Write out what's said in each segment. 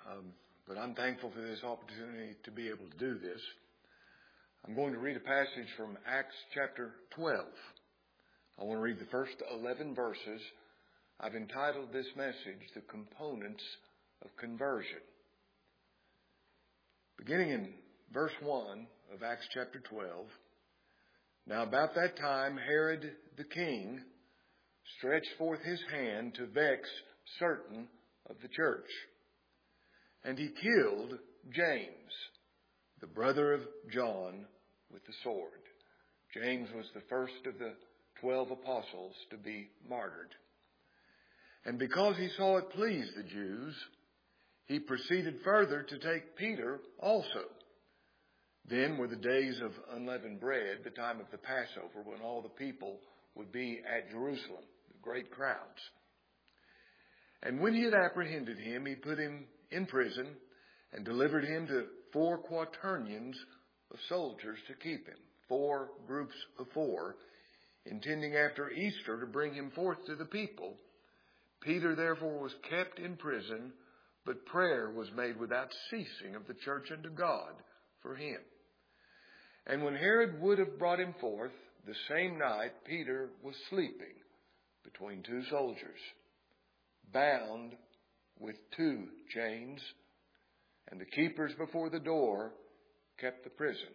but I'm thankful for this opportunity to be able to do this. I'm going to read a passage from Acts chapter 12. I want to read the first 11 verses. I've entitled this message, The Components of Conversion. Beginning in verse 1 of Acts chapter 12. Now about that time Herod the king stretched forth his hand to vex certain of the church. And he killed James, the brother of John, with the sword. James was the first of the 12 apostles to be martyred. And because he saw it please the Jews, he proceeded further to take Peter also. Then were the days of unleavened bread, the time of the Passover, when all the people would be at Jerusalem, the great crowds. And when he had apprehended him, he put him in prison and delivered him to 4 quaternions of soldiers to keep him, 4 groups of 4, intending after Easter to bring him forth to the people. Peter therefore was kept in prison, but prayer was made without ceasing of the church unto God for him. And when Herod would have brought him forth, the same night Peter was sleeping between 2 soldiers, bound with 2 chains, and the keepers before the door kept the prison.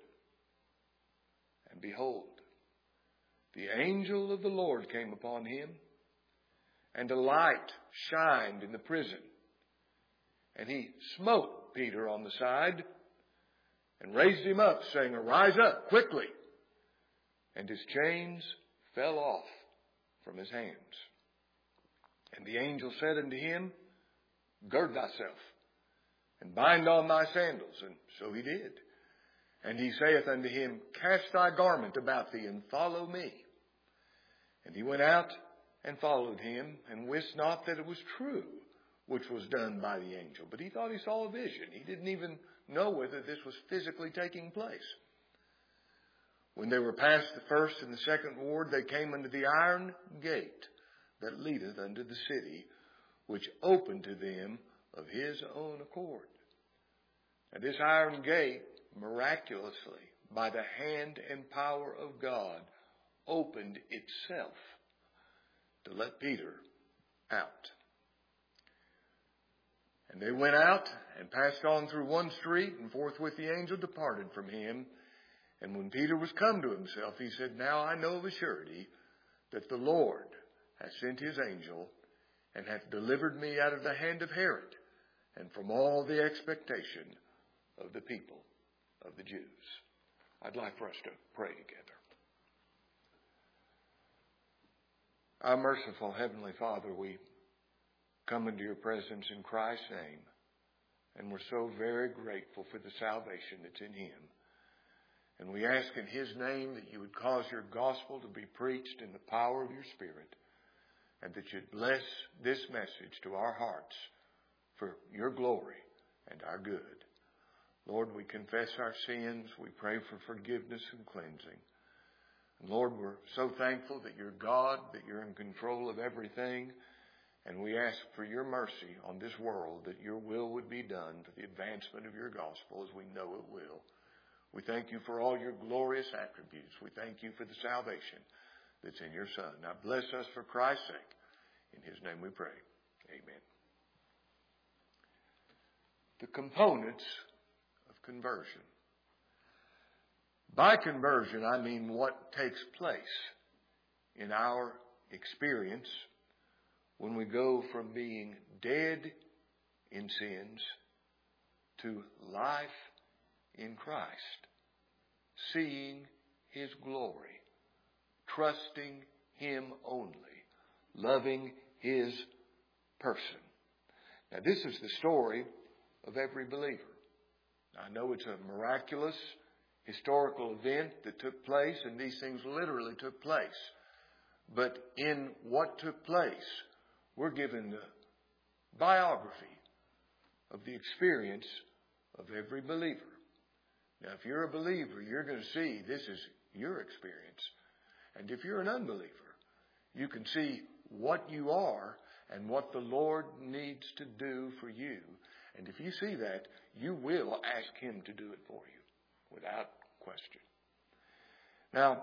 And behold, the angel of the Lord came upon him, and a light shined in the prison. And he smote Peter on the side and raised him up, saying, Arise up quickly. And his chains fell off from his hands. And the angel said unto him, Gird thyself, and bind on thy sandals. And so he did. And he saith unto him, Cast thy garment about thee, and follow me. And he went out and followed him, and wist not that it was true, which was done by the angel. But he thought he saw a vision. He didn't even know whether this was physically taking place. When they were past the first and the second ward, they came unto the iron gate that leadeth unto the city, which opened to them of his own accord. And this iron gate, miraculously, by the hand and power of God, opened itself to let Peter out. And they went out and passed on through one street, and forthwith the angel departed from him. And when Peter was come to himself, he said, Now I know of a surety that the Lord hath sent his angel, and hath delivered me out of the hand of Herod, and from all the expectation of the people of the Jews. I'd like for us to pray together. Our merciful Heavenly Father, we come into your presence in Christ's name, and we're so very grateful for the salvation that's in him. And we ask in his name that you would cause your gospel to be preached in the power of your Spirit, and that you'd bless this message to our hearts for your glory and our good. Lord, we confess our sins. We pray for forgiveness and cleansing. And Lord, we're so thankful that you're God, that you're in control of everything. And we ask for your mercy on this world, that your will would be done for the advancement of your gospel as we know it will. We thank you for all your glorious attributes. We thank you for the salvation that's in your Son. Now bless us for Christ's sake. In his name we pray. Amen. The components of conversion. By conversion, I mean what takes place in our experience when we go from being dead in sins to life in Christ, seeing his glory, trusting him only, loving his person. Now, this is the story of every believer. I know it's a miraculous historical event that took place, and these things literally took place. But in what took place, we're given the biography of the experience of every believer. Now, if you're a believer, you're going to see this is your experience. And if you're an unbeliever, you can see what you are and what the Lord needs to do for you And if you see that, you will ask him to do it for you, without question. Now,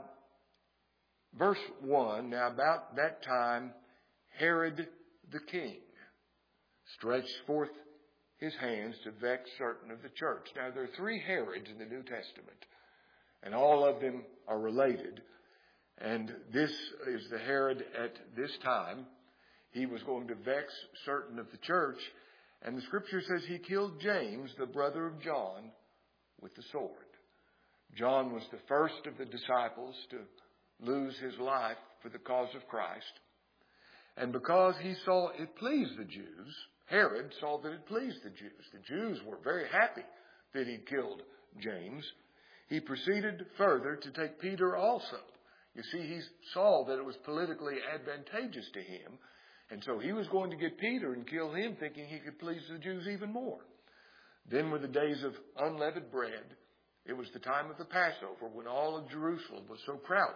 verse 1, now about that time, Herod the king stretched forth his hands to vex certain of the church. Now, there are 3 Herods in the New Testament, and all of them are related. And this is the Herod at this time. He was going to vex certain of the church, and the scripture says he killed James, the brother of John, with the sword. John was the first of the disciples to lose his life for the cause of Christ. And because he saw it pleased the Jews, Herod saw that it pleased the Jews. The Jews were very happy that he killed James. He proceeded further to take Peter also. You see, he saw that it was politically advantageous to him. And so he was going to get Peter and kill him, thinking he could please the Jews even more. Then were the days of unleavened bread. It was the time of the Passover, when all of Jerusalem was so crowded.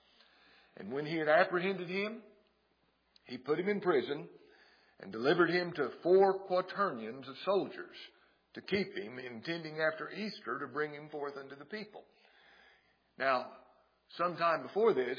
And when he had apprehended him, he put him in prison and delivered him to 4 quaternions of soldiers to keep him, intending after Easter to bring him forth unto the people. Now, sometime before this,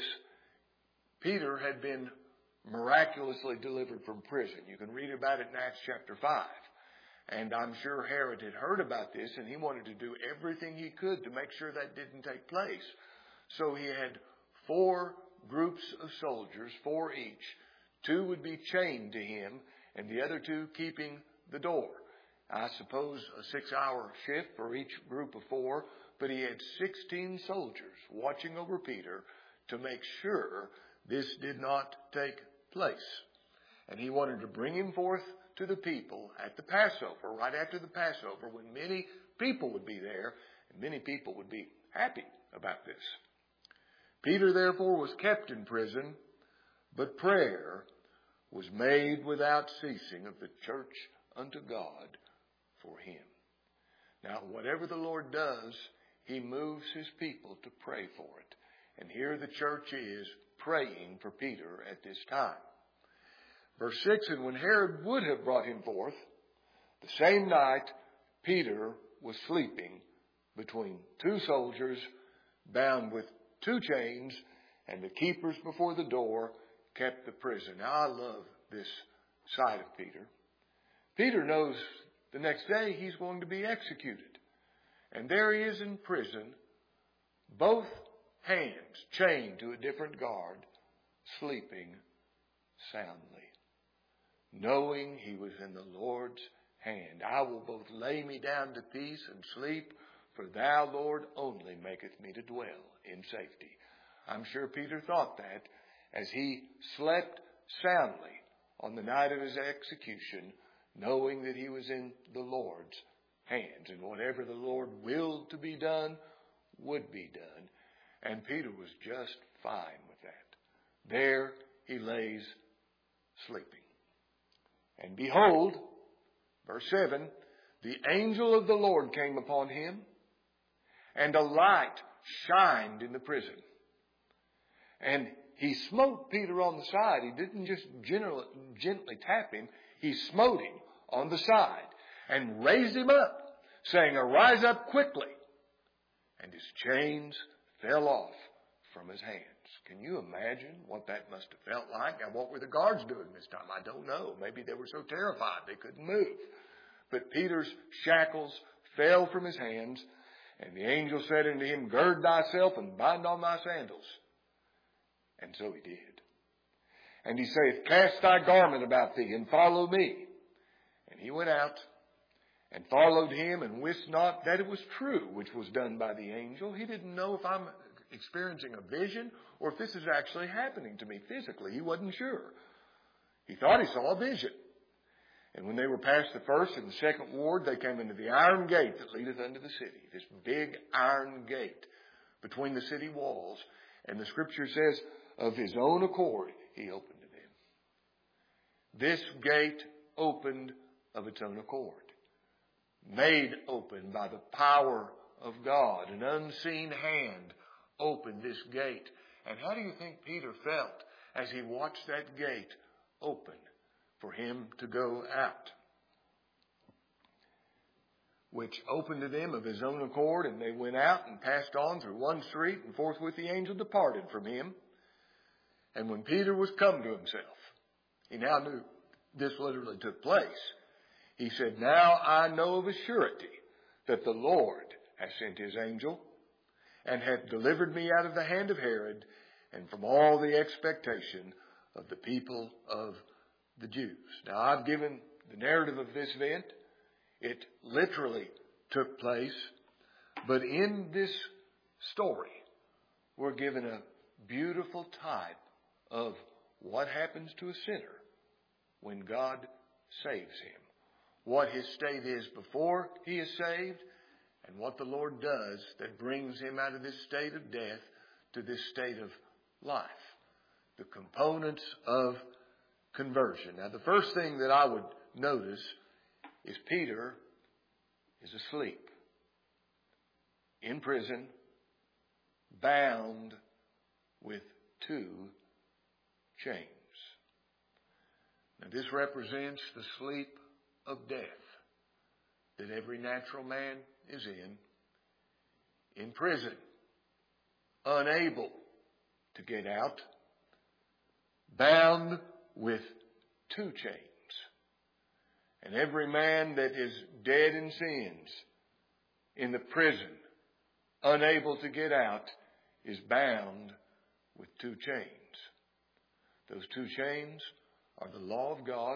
Peter had been miraculously delivered from prison. You can read about it in Acts chapter 5. And I'm sure Herod had heard about this, and he wanted to do everything he could to make sure that didn't take place. So he had 4 groups of soldiers, 4 each. 2 would be chained to him, and the other 2 keeping the door. I suppose a 6-hour shift for each group of 4, but he had 16 soldiers watching over Peter to make sure this did not take place. And he wanted to bring him forth to the people at the Passover, right after the Passover, when many people would be there, and many people would be happy about this. Peter, therefore, was kept in prison, but prayer was made without ceasing of the church unto God for him. Now, whatever the Lord does, he moves his people to pray for it. And here the church is praying for Peter at this time. Verse 6, and when Herod would have brought him forth, the same night Peter was sleeping between 2 soldiers, bound with 2 chains, and the keepers before the door kept the prison. Now, I love this side of Peter. Peter knows the next day he's going to be executed. And there he is in prison, both hands chained to a different guard, sleeping soundly, knowing he was in the Lord's hand. I will both lay me down to peace and sleep, for thou, Lord, only maketh me to dwell in safety. I'm sure Peter thought that as he slept soundly on the night of his execution, knowing that he was in the Lord's hands, and whatever the Lord willed to be done would be done. And Peter was just fine with that. There he lays sleeping. And behold, verse 7, the angel of the Lord came upon him, and a light shined in the prison. And he smote Peter on the side. He didn't just gently tap him. He smote him on the side and raised him up, saying, arise up quickly. And his chains fell off from his hands. Can you imagine what that must have felt like? Now, what were the guards doing this time? I don't know. Maybe they were so terrified they couldn't move. But Peter's shackles fell from his hands, and the angel said unto him, gird thyself and bind on thy sandals. And so he did. And he saith, cast thy garment about thee, and follow me. And he went out and followed him, and wist not that it was true which was done by the angel. He didn't know if I'm experiencing a vision or if this is actually happening to me physically. He wasn't sure. He thought he saw a vision. And when they were past the first and the second ward, they came into the iron gate that leadeth unto the city. This big iron gate between the city walls. And the scripture says, of his own accord, he opened to them. This gate opened of its own accord. Made open by the power of God. An unseen hand opened this gate. And how do you think Peter felt as he watched that gate open for him to go out? which opened to them of his own accord, and they went out and passed on through one street, and forthwith the angel departed from him. And when Peter was come to himself, he now knew this literally took place. He said, now I know of a surety that the Lord has sent his angel and hath delivered me out of the hand of Herod and from all the expectation of the people of the Jews. Now I've given the narrative of this event. It literally took place, but in this story, we're given a beautiful type of what happens to a sinner when God saves him. What his state is before he is saved, and what the Lord does that brings him out of this state of death to this state of life. The components of conversion. Now, the first thing that I would notice is Peter is asleep, in prison, bound with 2 chains. Now, this represents the sleep of death that every natural man is in prison, unable to get out, bound with 2 chains. And every man that is dead in sins in the prison, unable to get out, is bound with 2 chains. Those 2 chains are the law of God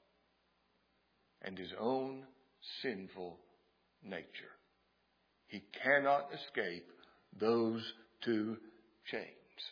and his own sinful nature. He cannot escape those 2 chains.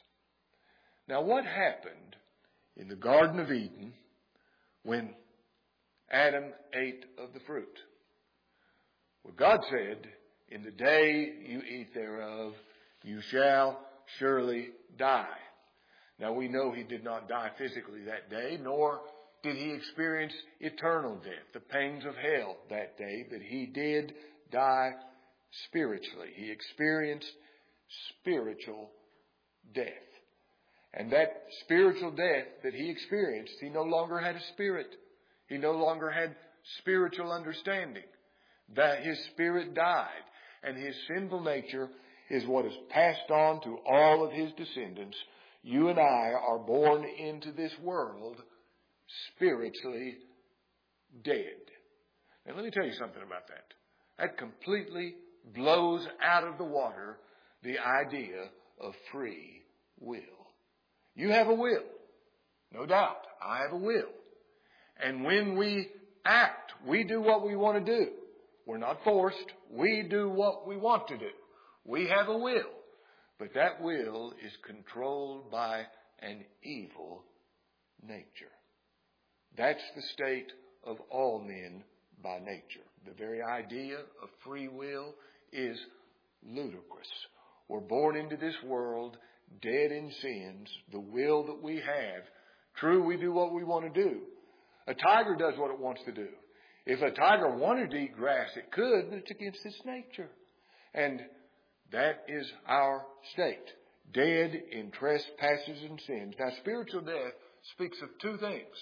Now, what happened in the Garden of Eden when Adam ate of the fruit? Well, God said, in the day you eat thereof, you shall surely die. Now, we know he did not die physically that day, nor did he experience eternal death, the pains of hell that day, but he did die spiritually. He experienced spiritual death. And that spiritual death that he experienced, he no longer had a spirit. He no longer had spiritual understanding. That his spirit died. And his sinful nature is what is passed on to all of his descendants. You and I are born into this world spiritually dead. And let me tell you something about that. That completely blows out of the water the idea of free will. You have a will. No doubt. I have a will. And when we act, we do what we want to do. We're not forced. We do what we want to do. We have a will. But that will is controlled by an evil nature. That's the state of all men by nature. The very idea of free will is ludicrous. We're born into this world dead in sins, the will that we have. True, we do what we want to do. A tiger does what it wants to do. If a tiger wanted to eat grass, it could, but it's against its nature. And that is our state. Dead in trespasses and sins. Now, spiritual death speaks of 2 things.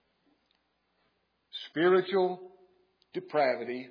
Spiritual depravity,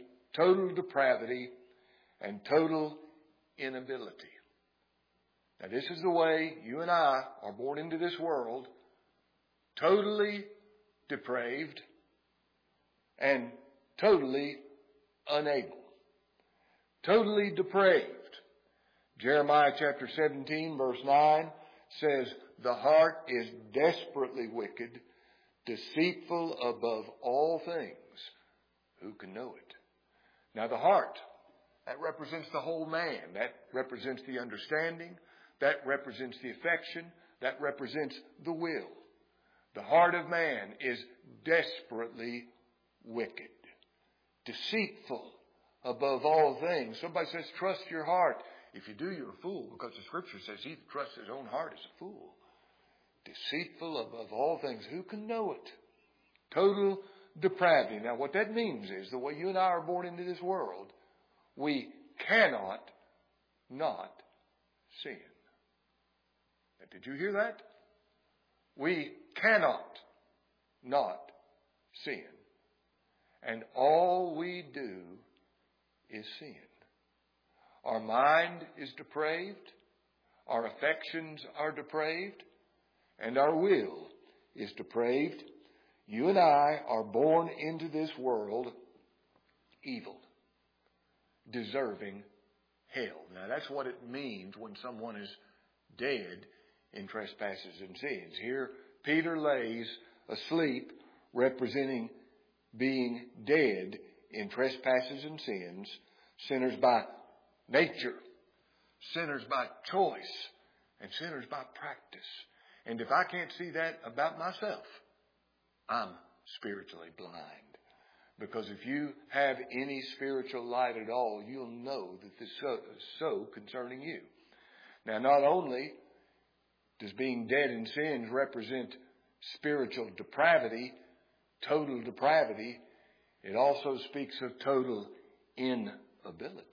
and total inability. Now, this is the way you and I are born into this world, totally depraved and totally unable. Totally depraved. Jeremiah chapter 17, verse 9 says, the heart is desperately wicked, deceitful above all things. Who can know it? Now, the heart, that represents the whole man. That represents the understanding. That represents the affection. That represents the will. The heart of man is desperately wicked, deceitful above all things. Somebody says, trust your heart. If you do, you're a fool, because the Scripture says he that trusts his own heart is a fool. Deceitful above all things. Who can know it? Total depravity. Now, what that means is, the way you and I are born into this world, we cannot not sin. Now, did you hear that? We cannot not sin. And all we do is sin. Our mind is depraved, our affections are depraved, and our will is depraved. You and I are born into this world evil, deserving hell. Now that's what it means when someone is dead in trespasses and sins. Here Peter lays asleep, representing being dead in trespasses and sins, sinners by nature, sinners by choice, and sinners by practice. And if I can't see that about myself, I'm spiritually blind. Because if you have any spiritual light at all, you'll know that this is so concerning you. Now, not only does being dead in sins represent spiritual depravity, total depravity, it also speaks of total inability.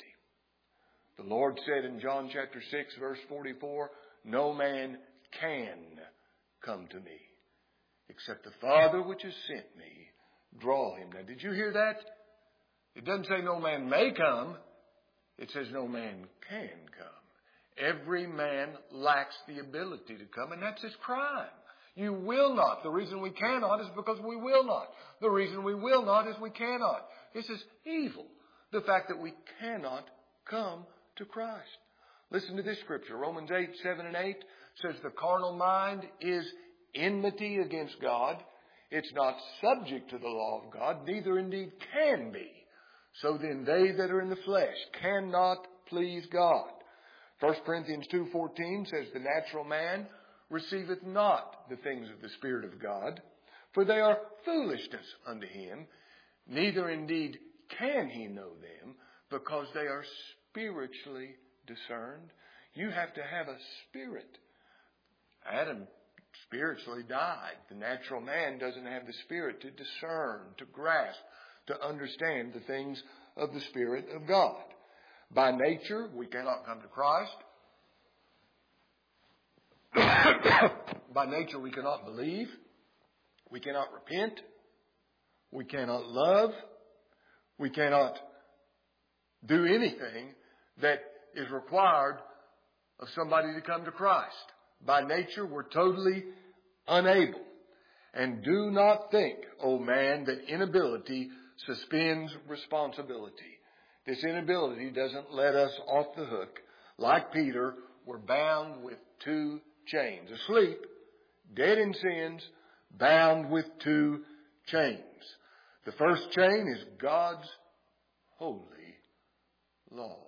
The Lord said in John chapter 6, verse 44, no man can come to me except the Father which has sent me draw him. Now, did you hear that? It doesn't say no man may come. It says no man can come. Every man lacks the ability to come, and that's his crime. You will not. The reason we cannot is because we will not. The reason we will not is we cannot. This is evil. The fact that we cannot come to Christ. Listen to this scripture. Romans 8, 7 and 8 says the carnal mind is enmity against God. It's not subject to the law of God, neither indeed can be. So then they that are in the flesh cannot please God. 1 Corinthians 2:14 says the natural man receiveth not the things of the Spirit of God, for they are foolishness unto him, neither indeed can he know them, because they are spiritually discerned. You have to have a spirit. Adam spiritually died. The natural man doesn't have the Spirit to discern, to grasp, to understand the things of the Spirit of God. By nature, we cannot come to Christ. By nature, we cannot believe. We cannot repent. We cannot love. We cannot do anything that is required of somebody to come to Christ. By nature, we're totally unable. And do not think, O man, that inability suspends responsibility. This inability doesn't let us off the hook. Like Peter, we're bound with two chains. Asleep, dead in sins, bound with two chains. The first chain is God's holy law.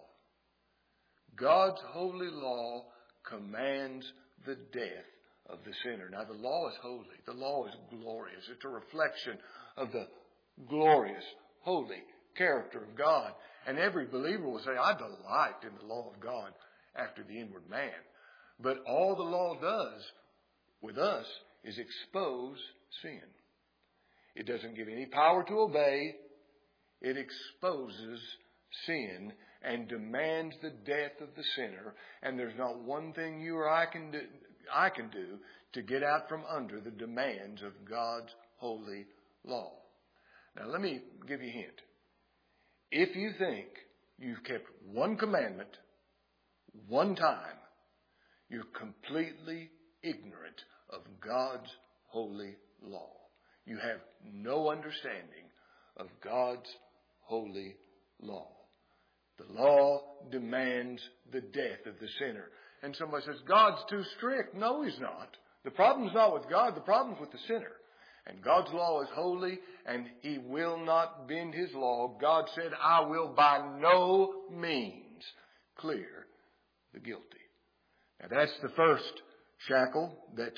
God's holy law commands the death of the sinner. Now, the law is holy. The law is glorious. It's a reflection of the glorious, holy character of God. And every believer will say, I delight in the law of God after the inward man. But all the law does with us is expose sin. It doesn't give any power to obey. It exposes sin and demands the death of the sinner. And there's not one thing you or I can do to get out from under the demands of God's holy law. Now, let me give you a hint. If you think you've kept one commandment one time, you're completely ignorant of God's holy law. You have no understanding of God's holy law. The law demands the death of the sinner. And somebody says, God's too strict. No, He's not. The problem's not with God. The problem's with the sinner. And God's law is holy, and He will not bend His law. God said, I will by no means clear the guilty. Now, that's the first shackle that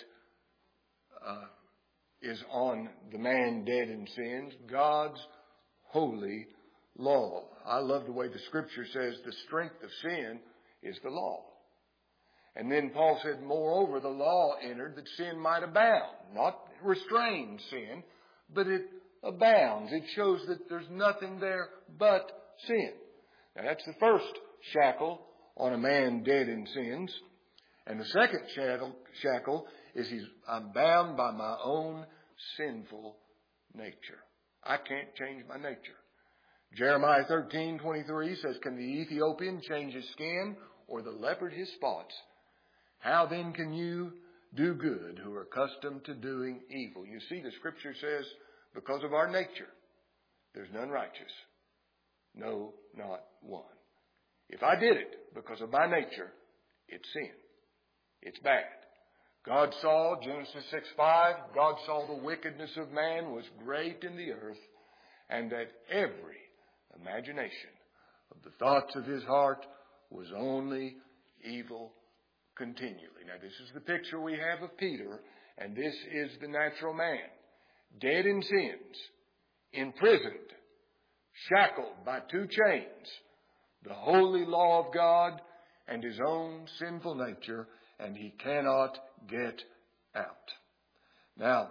is on the man dead in sins, God's holy law. I love the way the Scripture says the strength of sin is the law. And then Paul said, moreover, the law entered that sin might abound. Not restrain sin, but it abounds. It shows that there's nothing there but sin. Now, that's the first shackle on a man dead in sins. And the second shackle is I'm bound by my own sinful nature. I can't change my nature. Jeremiah 13:23 says, can the Ethiopian change his skin or the leopard his spots? How then can you do good who are accustomed to doing evil? You see, the scripture says, because of our nature, there's none righteous. No, not one. If I did it because of my nature, it's sin. It's bad. God saw, Genesis 6:5, God saw the wickedness of man was great in the earth, and that every imagination of the thoughts of his heart was only evil continually. Now, this is the picture we have of Peter, and this is the natural man, dead in sins, imprisoned, shackled by two chains, the holy law of God and his own sinful nature, and he cannot get out. Now,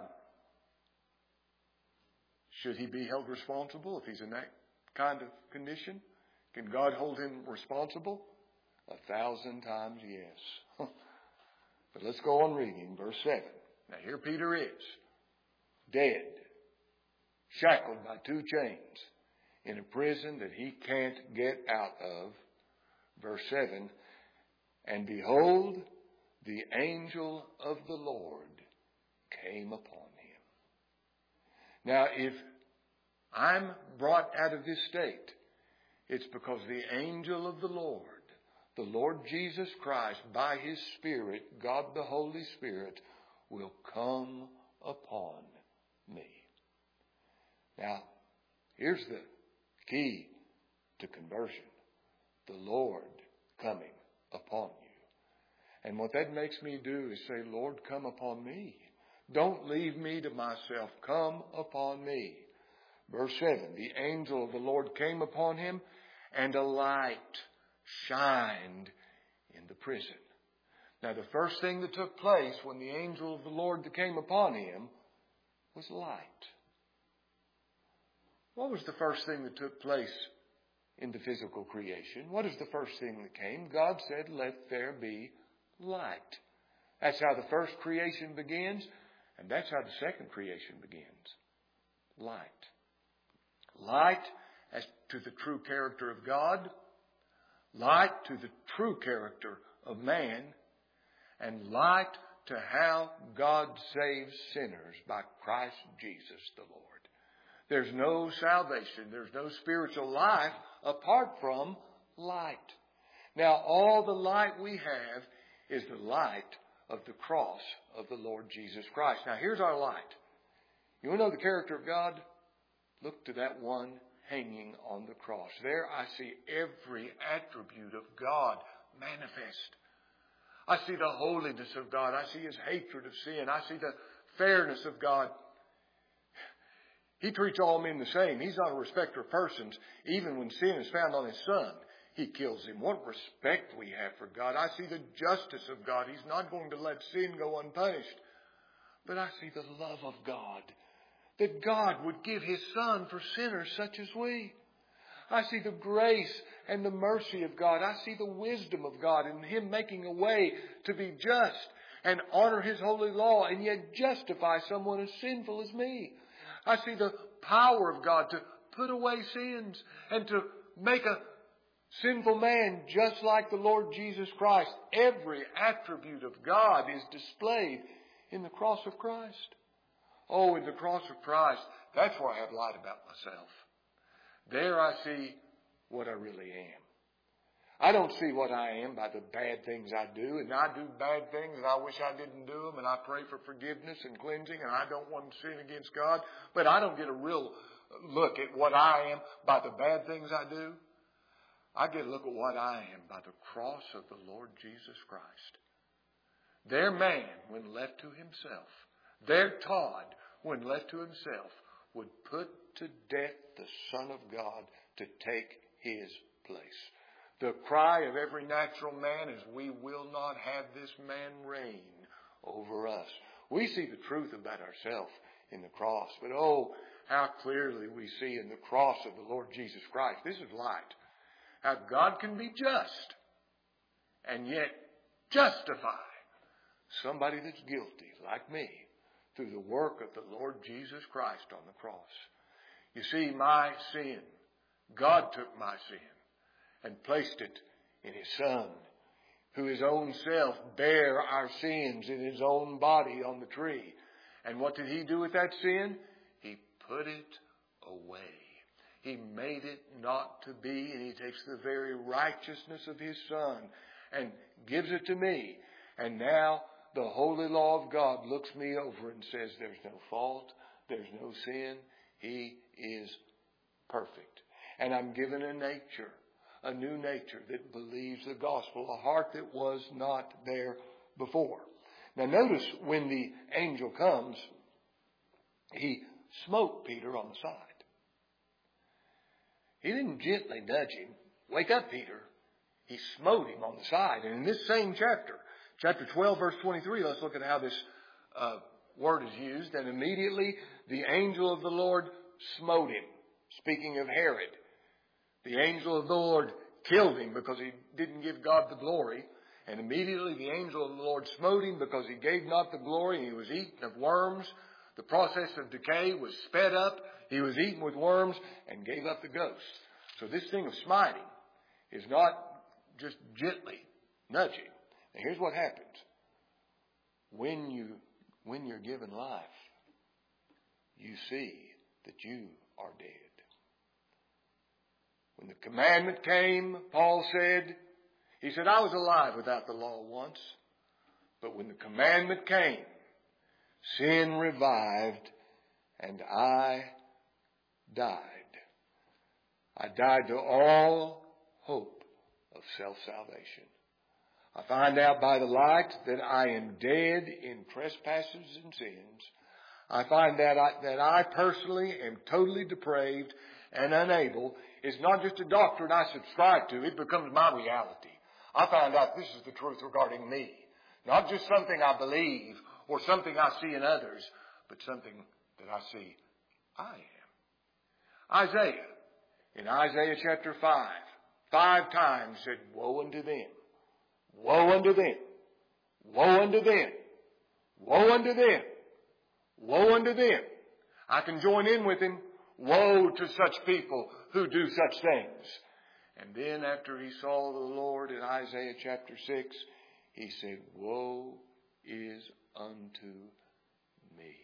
should he be held responsible if he's in that kind of condition? Can God hold him responsible? 1,000 times yes. But let's go on reading verse 7. Now here Peter is, dead, shackled by two chains, in a prison that he can't get out of. Verse 7, and behold, the angel of the Lord came upon him. Now, if I'm brought out of this state, it's because the angel of the Lord Jesus Christ, by his Spirit, God the Holy Spirit, will come upon me. Now, here's the key to conversion. The Lord coming upon you. And what that makes me do is say, Lord, come upon me. Don't leave me to myself. Come upon me. Verse 7, the angel of the Lord came upon him, and a light shined in the prison. Now, the first thing that took place when the angel of the Lord that came upon him was light. What was the first thing that took place in the physical creation? What is the first thing that came? God said, let there be light. That's how the first creation begins, and that's how the second creation begins. Light. Light as to the true character of God, light to the true character of man, and light to how God saves sinners by Christ Jesus the Lord. There's no salvation, there's no spiritual life apart from light. Now, all the light we have is the light of the cross of the Lord Jesus Christ. Now, here's our light. You want to know the character of God? Look to that one hanging on the cross. There I see every attribute of God manifest. I see the holiness of God. I see his hatred of sin. I see the fairness of God. He treats all men the same. He's not a respecter of persons. Even when sin is found on his Son, he kills him. What respect we have for God. I see the justice of God. He's not going to let sin go unpunished. But I see the love of God. That God would give his Son for sinners such as we. I see the grace and the mercy of God. I see the wisdom of God in him making a way to be just and honor his holy law and yet justify someone as sinful as me. I see the power of God to put away sins and to make a sinful man just like the Lord Jesus Christ. Every attribute of God is displayed in the cross of Christ. Oh, in the cross of Christ, that's where I have light about myself. There I see what I really am. I don't see what I am by the bad things I do, and I do bad things and I wish I didn't do them, and I pray for forgiveness and cleansing, and I don't want to sin against God, but I don't get a real look at what I am by the bad things I do. I get a look at what I am by the cross of the Lord Jesus Christ. Their man, when left to himself, their Todd, when left to himself, would put to death the Son of God to take his place. The cry of every natural man is, we will not have this man reign over us. We see the truth about ourselves in the cross, but oh, how clearly we see in the cross of the Lord Jesus Christ. This is light. How God can be just and yet justify somebody that's guilty, like me, through the work of the Lord Jesus Christ on the cross. You see, my sin God took my sin and placed it in His Son, who His own self bare our sins in His own body on the tree. And what did He do with that sin? He put it away. He made it not to be, and He takes the very righteousness of His Son and gives it to me. And now the holy law of God looks me over and says there's no fault, there's no sin. He is perfect. And I'm given a nature, a new nature that believes the gospel, a heart that was not there before. Now notice when the angel comes, he smote Peter on the side. He didn't gently nudge him. Wake up, Peter. He smote him on the side. And in this same chapter, chapter 12, verse 23, let's look at how this word is used. And immediately the angel of the Lord smote him. Speaking of Herod. The angel of the Lord killed him because he didn't give God the glory. And immediately the angel of the Lord smote him because he gave not the glory. He was eaten of worms. The process of decay was sped up. He was eaten with worms and gave up the ghost. So this thing of smiting is not just gently nudging. Now here's what happens. When you're given life, you see that you are dead. When the commandment came, Paul said, he said, I was alive without the law once. But when the commandment came, sin revived and I died. I died to all hope of self-salvation. I find out by the light that I am dead in trespasses and sins. I find that I personally am totally depraved and unable. It's not just a doctrine I subscribe to. It becomes my reality. I find out this is the truth regarding me. Not just something I believe or something I see in others, but something that I see I am. Isaiah, in Isaiah chapter 5 times said, woe unto them. Woe unto them. Woe unto them. Woe unto them. Woe unto them. I can join in with him. Woe to such people who do such things. And then after he saw the Lord in Isaiah chapter 6, he said, woe is unto me.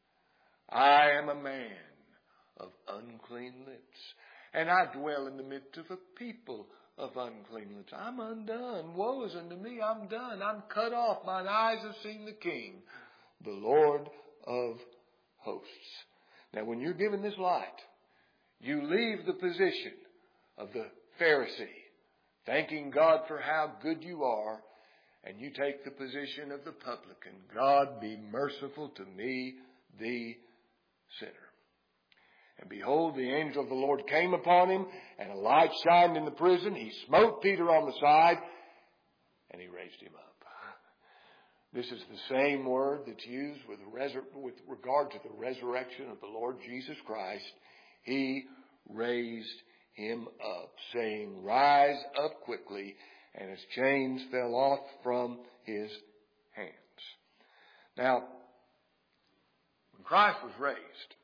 I am a man of unclean lips, and I dwell in the midst of a people of unclean lips. I'm undone. Woe is unto me. I'm done. I'm cut off. Mine eyes have seen the King, the Lord of hosts. Now, when you're given this light, you leave the position of the Pharisee, thanking God for how good you are, and you take the position of the publican. God, be merciful to me, the sinner. And behold, the angel of the Lord came upon him, and a light shined in the prison. He smote Peter on the side, and he raised him up. This is the same word that's used with regard to the resurrection of the Lord Jesus Christ. He raised him up, saying, rise up quickly, and his chains fell off from his hands. Now, when Christ was raised,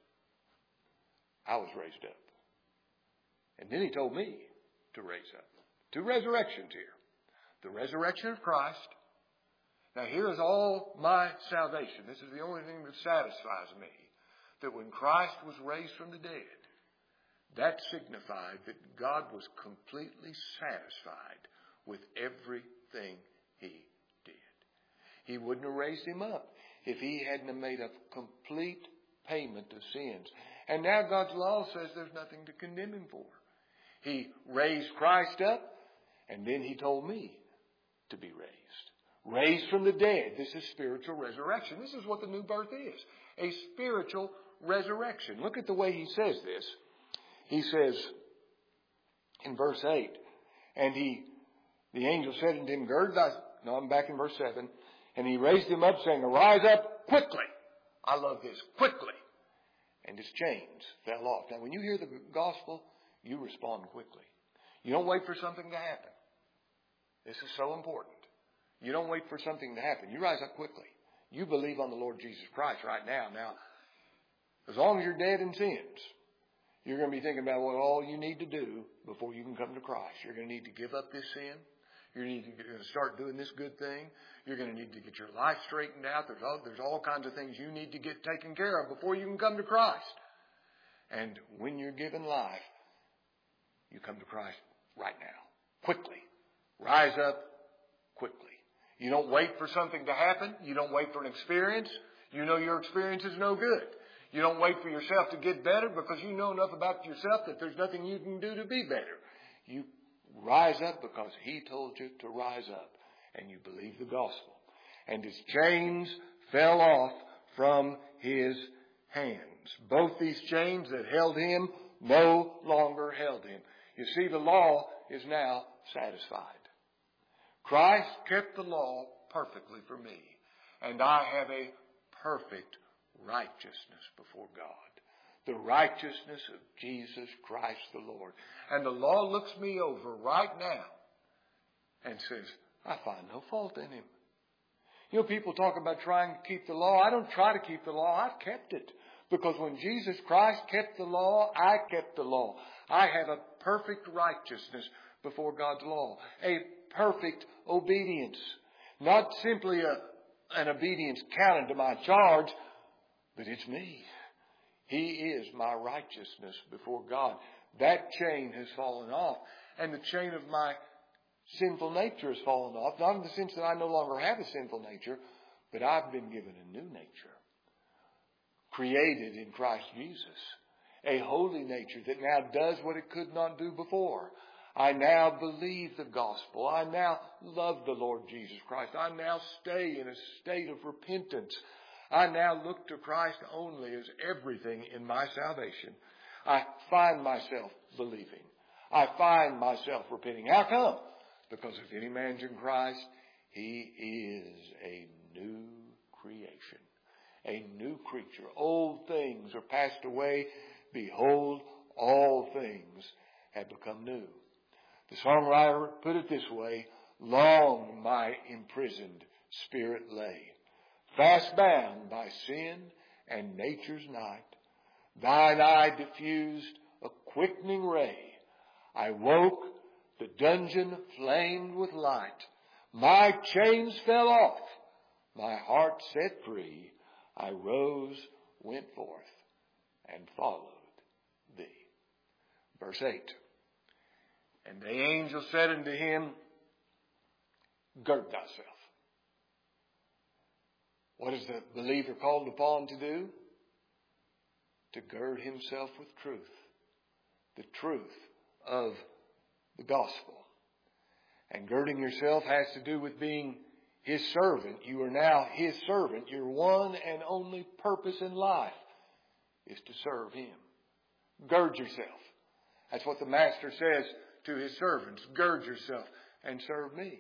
I was raised up. And then he told me to raise up. Two resurrections here. The resurrection of Christ. Now here is all my salvation. This is the only thing that satisfies me. That when Christ was raised from the dead, that signified that God was completely satisfied with everything he did. He wouldn't have raised him up if he hadn't made a complete payment of sins. And now God's law says there's nothing to condemn him for. He raised Christ up, and then he told me to be raised. Raised from the dead. This is spiritual resurrection. This is what the new birth is. A spiritual resurrection. Look at the way he says this. He says in verse 8, and the angel said unto him, gird thy... No, I'm back in verse 7. And he raised him up, saying, arise up quickly. I love this. Quickly. And his chains fell off. Now, when you hear the gospel, you respond quickly. You don't wait for something to happen. This is so important. You don't wait for something to happen. You rise up quickly. You believe on the Lord Jesus Christ right now. Now, as long as you're dead in sins, You're going to be thinking about what all you need to do before you can come to Christ. You're going to need to give up this sin. You're going to need to start doing this good thing. You're going to need to get your life straightened out. There's all kinds of things you need to get taken care of before you can come to Christ. And when you're given life, you come to Christ right now. Quickly. Rise up quickly. You don't wait for something to happen. You don't wait for an experience. You know your experience is no good. You don't wait for yourself to get better because you know enough about yourself that there's nothing you can do to be better. You rise up because He told you to rise up, and you believe the gospel. And His chains fell off from His hands. Both these chains that held Him no longer held Him. You see, the law is now satisfied. Christ kept the law perfectly for me, and I have a perfect righteousness before God. The righteousness of Jesus Christ the Lord. And the law looks me over right now and says, I find no fault in Him. You know, people talk about trying to keep the law. I don't try to keep the law. I've kept it. Because when Jesus Christ kept the law, I kept the law. I have a perfect righteousness before God's law. A perfect obedience. Not simply an obedience counted to my charge, but it's me. He is my righteousness before God. That chain has fallen off. And the chain of my sinful nature has fallen off. Not in the sense that I no longer have a sinful nature, but I've been given a new nature. Created in Christ Jesus. A holy nature that now does what it could not do before. I now believe the gospel. I now love the Lord Jesus Christ. I now stay in a state of repentance. I now look to Christ only as everything in my salvation. I find myself believing. I find myself repenting. How come? Because if any man's in Christ, he is a new creation. A new creature. Old things are passed away. Behold, all things have become new. The songwriter put it this way, long my imprisoned spirit lay, fast bound by sin and nature's night. Thine eye diffused a quickening ray. I woke, the dungeon flamed with light. My chains fell off, my heart set free. I rose, went forth, and followed thee. Verse 8. And the angel said unto him, gird thyself. What is the believer called upon to do? To gird himself with truth. The truth of the gospel. And girding yourself has to do with being His servant. You are now His servant. Your one and only purpose in life is to serve Him. Gird yourself. That's what the Master says to His servants. Gird yourself and serve me.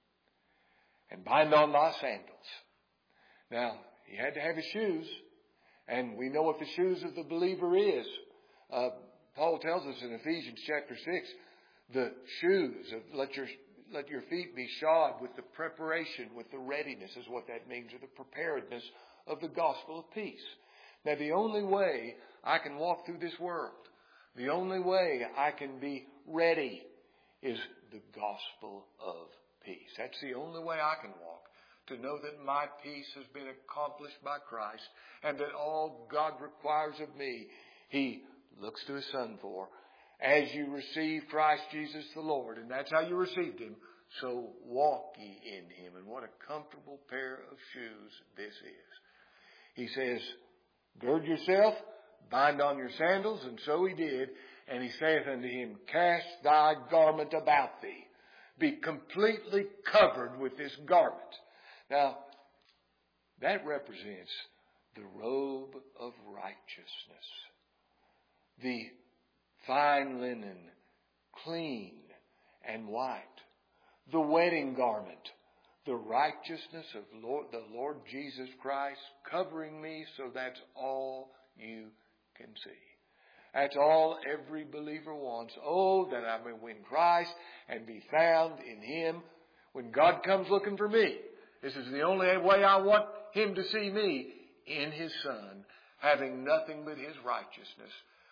And bind on thy sandals. Now, he had to have his shoes. And we know what the shoes of the believer is. Paul tells us in Ephesians chapter 6, the shoes of let your feet be shod with the preparation, with the readiness is what that means, or the preparedness of the gospel of peace. Now, the only way I can walk through this world, the only way I can be ready is the gospel of peace. That's the only way I can walk. To know that my peace has been accomplished by Christ and that all God requires of me, He looks to His Son for. As you receive Christ Jesus the Lord, and that's how you received Him, so walk ye in Him. And what a comfortable pair of shoes this is. He says, gird yourself, bind on your sandals, and so he did. And he saith unto him, cast thy garment about thee. Be completely covered with this garment. Now, that represents the robe of righteousness. The fine linen, clean and white. The wedding garment. The righteousness of the Lord Jesus Christ covering me, so that's all you can see. That's all every believer wants. Oh, that I may win Christ and be found in Him. When God comes looking for me, this is the only way I want Him to see me, in His Son, having nothing but His righteousness.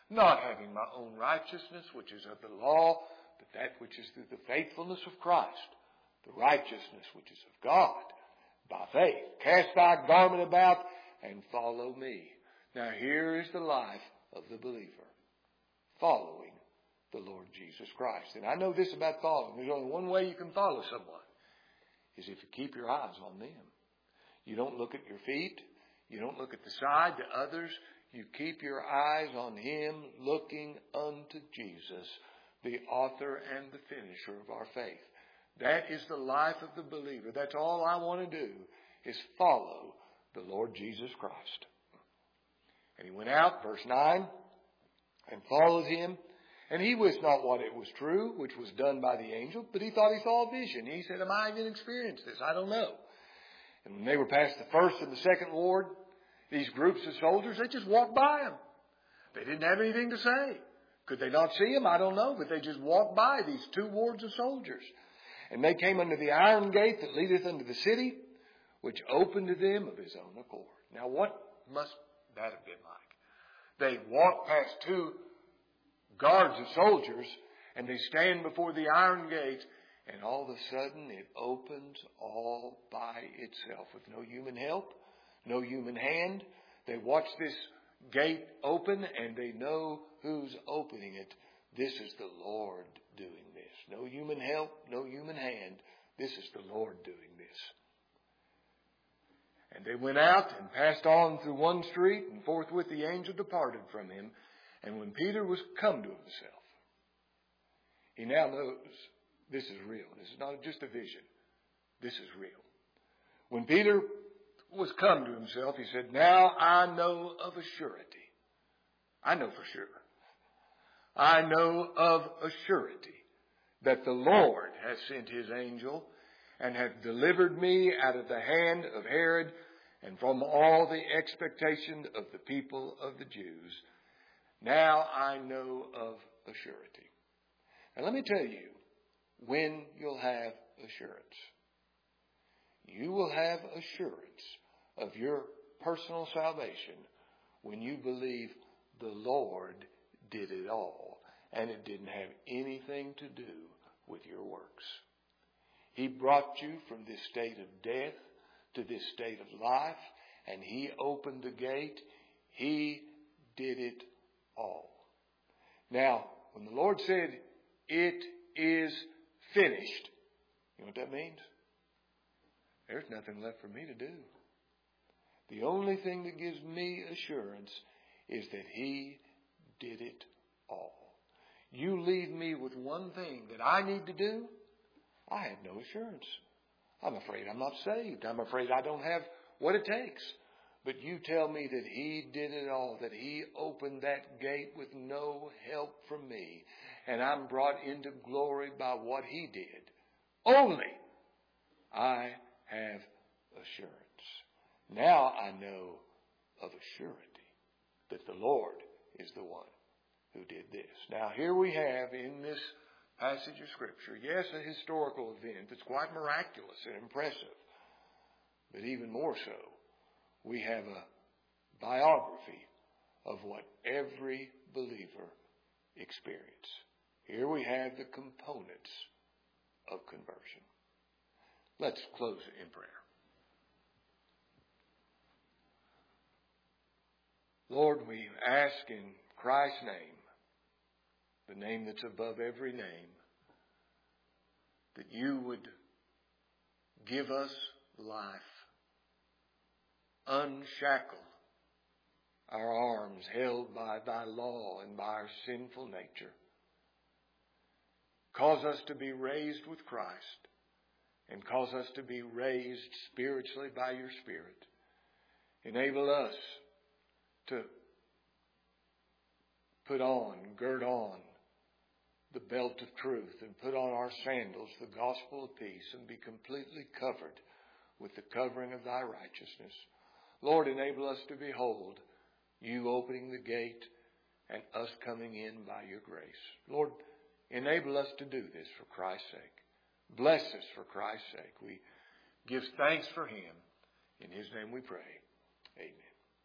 not having my own righteousness, which is of the law, but that which is through the faithfulness of Christ, the righteousness which is of God, by faith. Cast thy garment about and follow me. Now here is the life of the believer, following the Lord Jesus Christ. And I know this about following. There's only one way you can follow someone, is if you keep your eyes on them. You don't look at your feet. You don't look at the side to others. You keep your eyes on Him, looking unto Jesus, the author and the finisher of our faith. That is the life of the believer. That's all I want to do, is follow the Lord Jesus Christ. And he went out, verse 9, and followed him. And he wist not what it was true, which was done by the angel, but he thought he saw a vision. He said, am I even experienced this? I don't know. And when they were past the first and the second ward, these groups of soldiers, they just walked by him. They didn't have anything to say. Could they not see him? I don't know. But they just walked by these two wards of soldiers. And they came unto the iron gate that leadeth unto the city, which opened to them of his own accord. Now what must that have been like? They walked past two guards of soldiers, and they stand before the iron gate, and all of a sudden it opens all by itself with no human help, no human hand. They watch this gate open, and they know who's opening it. This is the Lord doing this. No human help, no human hand. This is the Lord doing this. And they went out and passed on through one street, and forthwith the angel departed from him. And when Peter was come to himself, he now knows this is real. This is not just a vision. This is real. When Peter was come to himself, he said, now I know of a surety. I know for sure. I know of a surety that the Lord has sent his angel and hath delivered me out of the hand of Herod and from all the expectation of the people of the Jews. Now I know of a surety. Now let me tell you when you'll have assurance. You will have assurance of your personal salvation when you believe the Lord did it all, and it didn't have anything to do with your works. He brought you from this state of death to this state of life, and He opened the gate. He did it all. Now, when the Lord said, it is finished, you know what that means? There's nothing left for me to do. The only thing that gives me assurance is that He did it all. You leave me with one thing that I need to do, I have no assurance. I'm afraid I'm not saved. I'm afraid I don't have what it takes. But you tell me that He did it all, that He opened that gate with no help from me, and I'm brought into glory by what He did. Only I have assurance. Now I know of a surety that the Lord is the one who did this. Now here we have in this passage of Scripture, yes, a historical event that's quite miraculous and impressive, but even more so, we have a biography of what every believer experienced. Here we have the components of conversion. Let's close in prayer. Lord, we ask in Christ's name, the name that's above every name, that you would give us life, unshackle our arms held by thy law and by our sinful nature. Cause us to be raised with Christ, and cause us to be raised spiritually by your Spirit. Enable us to put on, gird on the belt of truth and put on our sandals, the gospel of peace, and be completely covered with the covering of thy righteousness. Lord, enable us to behold you opening the gate and us coming in by your grace. Lord, enable us to do this for Christ's sake. Bless us for Christ's sake. We give thanks for him. In his name we pray. Amen.